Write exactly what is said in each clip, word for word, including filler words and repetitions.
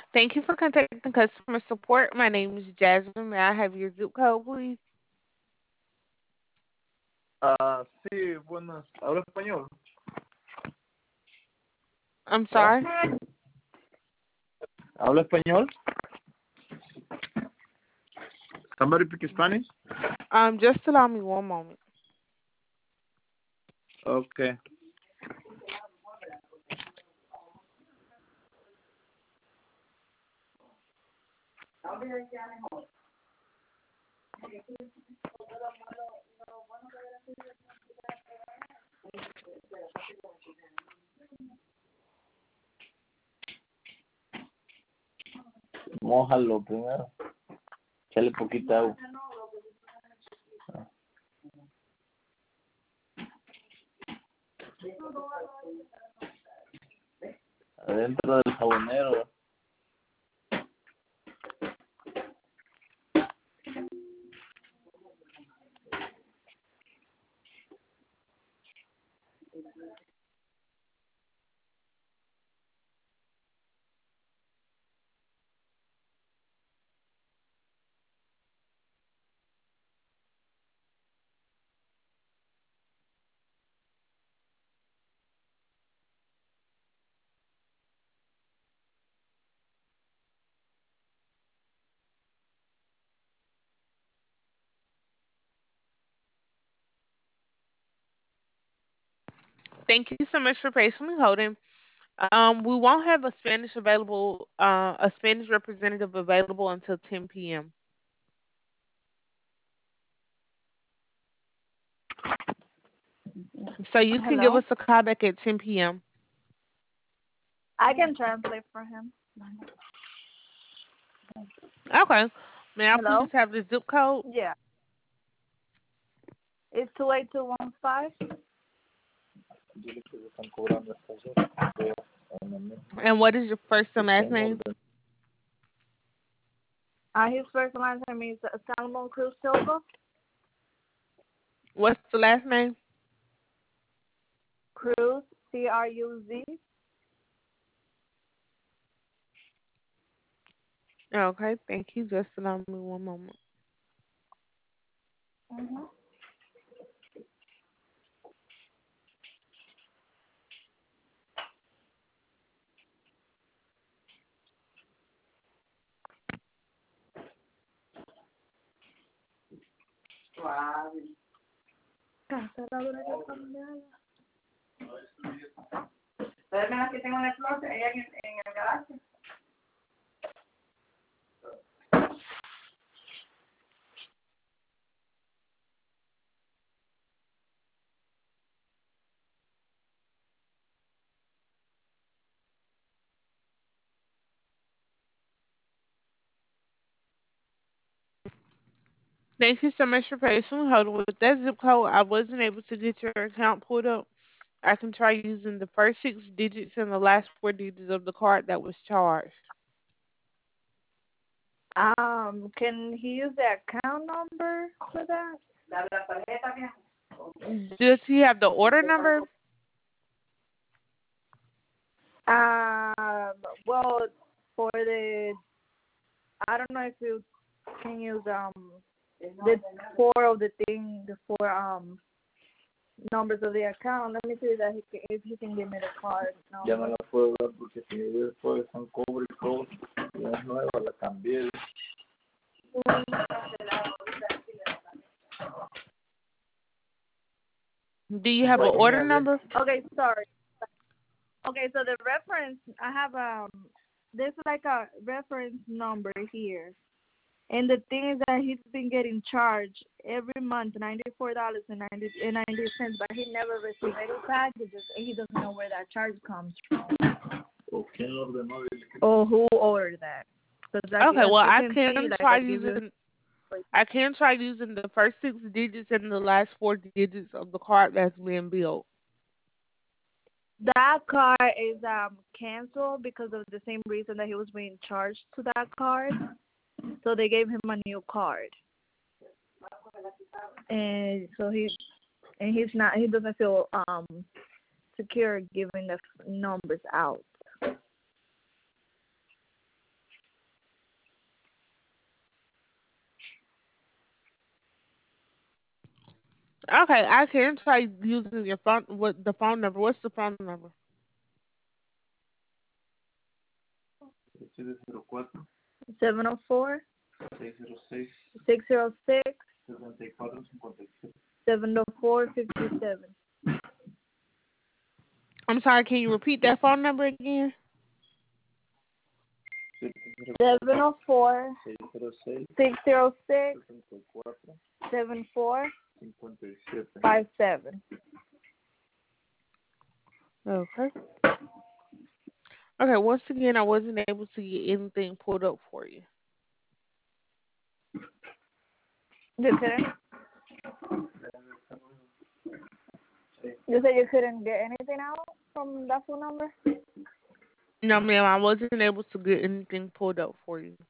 Thank you for contacting customer support. My name is Jasmine. May I have your zip code, please? Ah, sí, buenas. ¿Habla español? I'm ¿Ah? sorry. ¿Habla español? Somebody speak Spanish? Um, just allow me one moment. Okay. Mójalo primero. Échale poquita agua. Adentro del jabonero. Thank you so much for patiently holding. Um, we won't have a Spanish available, uh, a Spanish representative available until ten p m. So you can give Hello? us a call back at ten p m. I can translate for him. Okay. May I Hello? please have the zip code? Yeah. It's two eight two one five. Dile que le están cobrando esta cosa. And what is your first and last En name? orden. Uh, his first and last name is uh, Salomon Cruz Silva. What's the last name? Cruz, C R U Z. Okay, thank you. Just allow me one moment. Mm-hmm. Casa la hora de cambiar. Pero las que tengo en el closet, ella en, en el garaje. Thank you so much for patiently holding. With that zip code, I wasn't able to get your account pulled up. I can try using the first six digits and the last four digits of the card that was charged. Um, can he use the account number for that? Does he have the order number? Um, well, for the, I don't know if you can use um the four of the thing, the four um numbers of the account. Let me see that he can, if he can give me the card Ya no number. la puedo dar porque si después son cobre y cobre. Ya es nueva, la cambié. Do you have an Vaya, order mire. number? Okay, sorry. Okay, so the reference, I have um, there's like a reference number here, and the thing is that he's been getting charged every month ninety four dollars and ninety and ninety cents, but he never received any packages, and he doesn't know where that charge comes from ¿O quién lo ordenó? Dile que or who ordered that. Because like Okay, as well you I can see, can like try I give you. using I can try using the first six digits and the last four digits of the card that's being billed. That card is um canceled because of the same reason that he was being charged to that card. So they gave him a new card, and so he and he's not he doesn't feel um secure giving the f- numbers out. Okay, I can try using your phone. What the phone number? What's the phone number? siete cero cuatro, Seven oh four seis cero seis, six zero six setenta y cuatro cincuenta y siete. seven oh four fifty seven. I'm sorry. Can you repeat that phone number again? Seven oh four seis cero seis, six zero six setenta y cuatro seven four cincuenta y siete. five seven. Okay. Okay. Once again, I wasn't able to get anything pulled up for you. You couldn't? You said you couldn't get anything out from that phone number? No, ma'am. I wasn't able to get anything pulled up for you.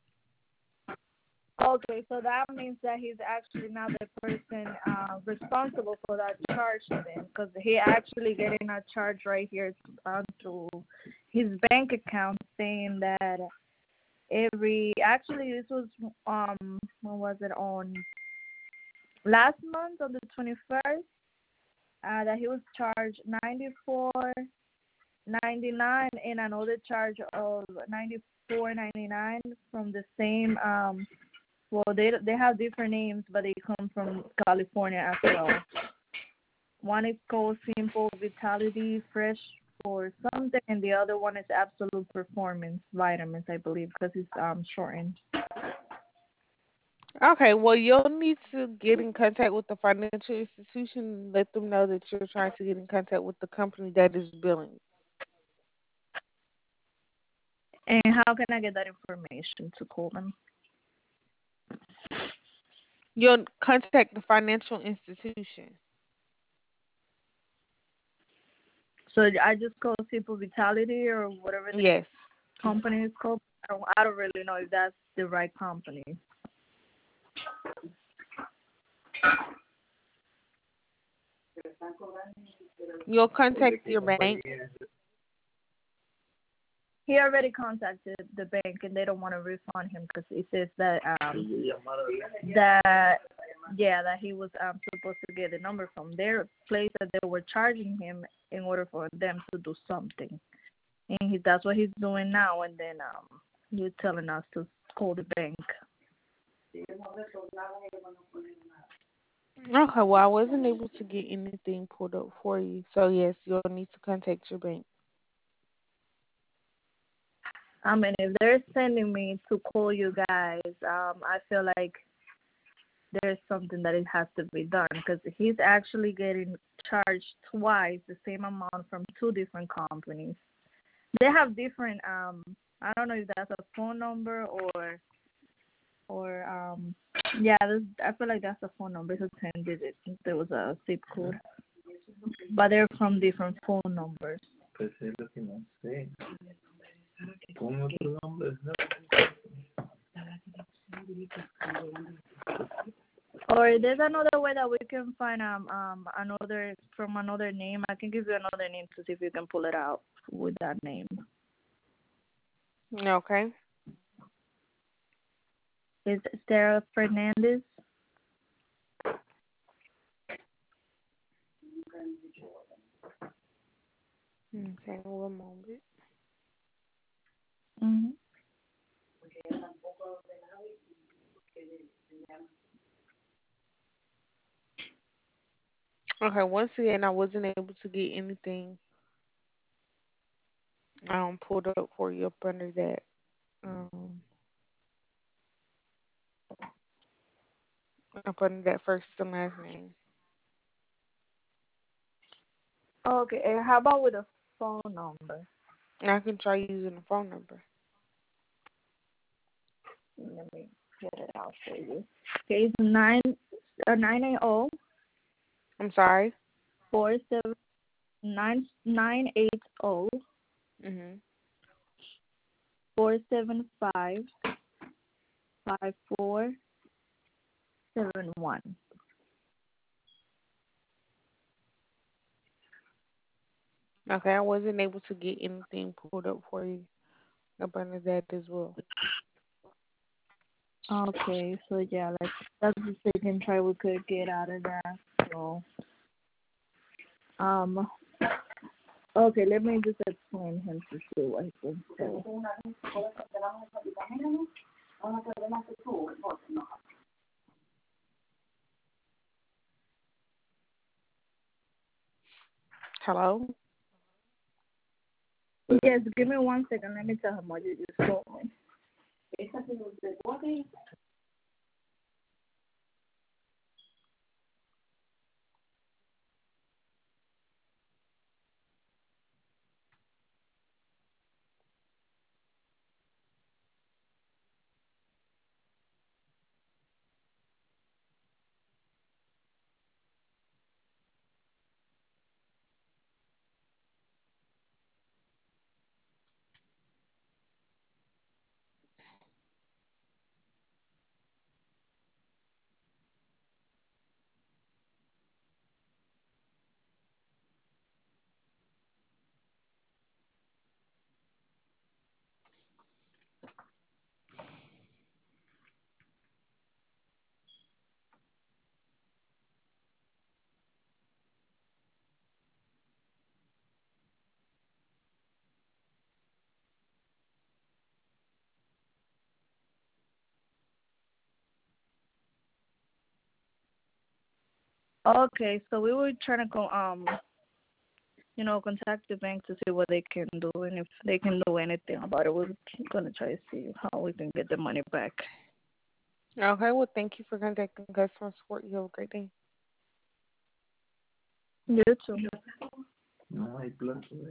Okay, so that means that he's actually not the person uh, responsible for that charge then, because he actually getting a charge right here onto his bank account saying that every actually this was um when was it on last month on the twenty first uh, that he was charged ninety four ninety nine and another charge of ninety four ninety nine from the same um well they they have different names but they come from California as well. One is called Simple Vitality Fresh or something, and the other one is Absolute Performance Vitamins, I believe, because it's um shortened. Okay. Well, you'll need to get in contact with the financial institution and let them know that you're trying to get in contact with the company that is billing. And how can I get that information to call them? You'll contact the financial institution. So I just call Simple Vitality or whatever the Yes. company is called. I don't, I don't really know if that's the right company. You'll contact your bank. He already contacted the bank and they don't want to refund him because it says that um that yeah that he was um supposed to get the number from their place that they were charging him in order for them to do something, and he, that's what he's doing now. And then um you're telling us to call the bank. Okay, well, I wasn't able to get anything pulled up for you. So, yes, you'll need to contact your bank. I mean, if they're sending me to call you guys, um, I feel like there's something that it has to be done because he's actually getting charged twice the same amount from two different companies. They have different. Um, I don't know if that's a phone number or or um, yeah. This, I feel like that's a phone number. It's a ten digit. There was a zip code, but they're from different phone numbers. Pues es lo que no sé. ¿Cómo otro nombre? Or there's another way that we can find um um another from another name. I can give you another name to see if you can pull it out with that name. Okay. It's Sarah Fernandez. Okay, one moment. Mm-hmm. Okay, once again, I wasn't able to get anything um pulled up for you up under that um up under that first and last name. Okay, and how about with a phone number? I can try using the phone number. Let me get it out for you. Okay, it's nine uh, nine eight zero I'm sorry. four seven nine nine eight zero Mhm. four seven five five four seven one. Okay, I wasn't able to get anything pulled up for you up under that as well. Okay, so yeah, like that's the second try we could get out of that. know. Um. Okay, let me just explain him to see what he can say. Hello? Yes, give me one second. Let me tell him what you just told me. Okay, so we were trying to go, um, you know, contact the bank to see what they can do, and if they can do anything about it, we're gonna try to see how we can get the money back. Okay, well, thank you for contacting customer support. You have a great day. You too. No hay plazo.